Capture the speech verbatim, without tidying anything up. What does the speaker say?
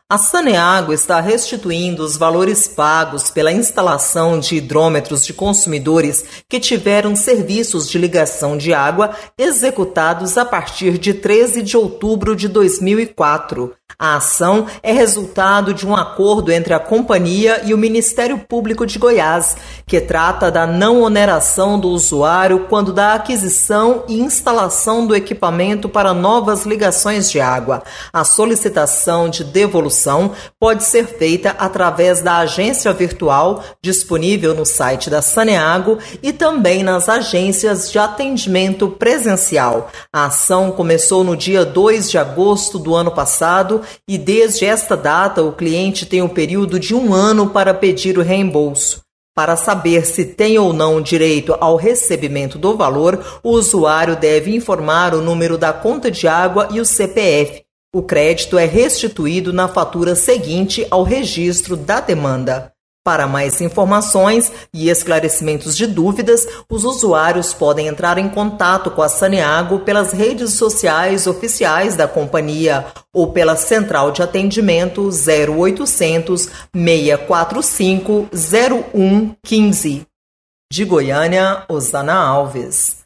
A Saneago está restituindo os valores pagos pela instalação de hidrômetros de consumidores que tiveram serviços de ligação de água executados a partir de treze de outubro de dois mil e quatro. A ação é resultado de um acordo entre a companhia e o Ministério Público de Goiás, que trata da não oneração do usuário quando da aquisição e instalação do equipamento para novas ligações de água. A solicitação de devolução pode ser feita através da agência virtual disponível no site da Saneago e também nas agências de atendimento presencial. A ação começou no dia dois de agosto do ano passado e desde esta data o cliente tem um período de um ano para pedir o reembolso. Para saber se tem ou não direito ao recebimento do valor, o usuário deve informar o número da conta de água e o C P F. O crédito é restituído na fatura seguinte ao registro da demanda. Para mais informações e esclarecimentos de dúvidas, os usuários podem entrar em contato com a Saneago pelas redes sociais oficiais da companhia ou pela central de atendimento zero oitocentos, seis quatro cinco, zero um um cinco. De Goiânia, Osana Alves.